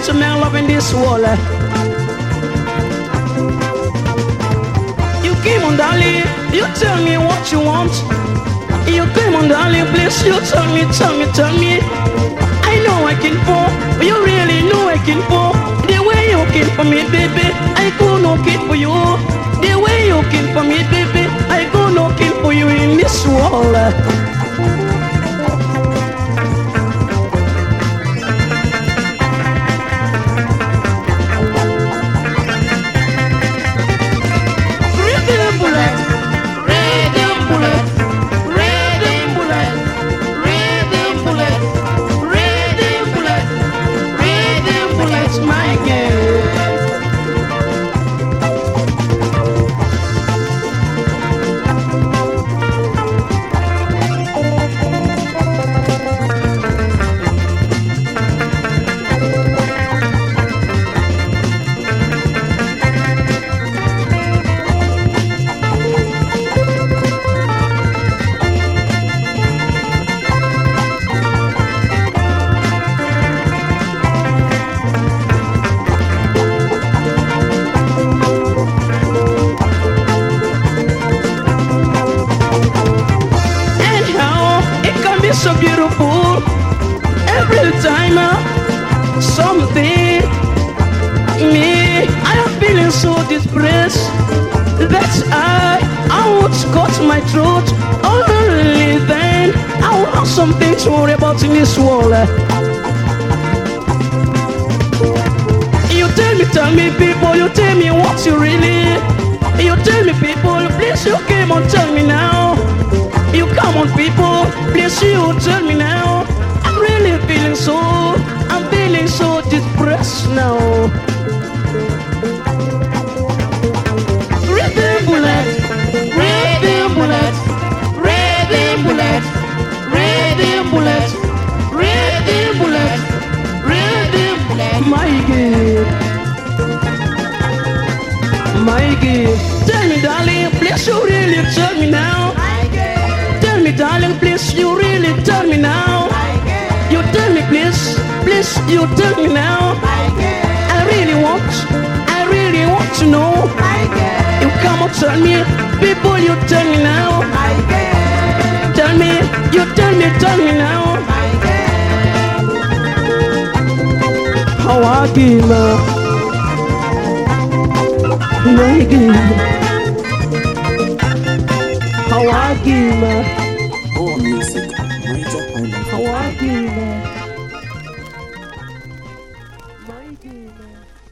best man love in this world. You came on, darling, you tell me what you want. You came on, darling, please, you tell me. I know I can fall, you really know I can fall. The way you came for me, baby, I go no kid for you. The way you came for me, baby, I go no kid for you in this world. So beautiful every time something me I am feeling so depressed. That's I would cut my throat. Only then I will have something to worry about in this world. You tell me people, you tell me what you really. You tell me people, please you came on, tell me now. You come on people, please you tell me now. I'm really feeling so depressed now. Rhythm bullet, rhythm bullet, rhythm bullet, rhythm bullet, rhythm bullet, rhythm bullet. My girl, tell me darling, please you really tell me now. Tell me darling, please you really tell me now. You tell me please you tell me now. I really want to know. You come and tell me, people you tell me now. Tell me, you tell me now. How I give my girl. How I give More music, Niger Island. How I give my girl.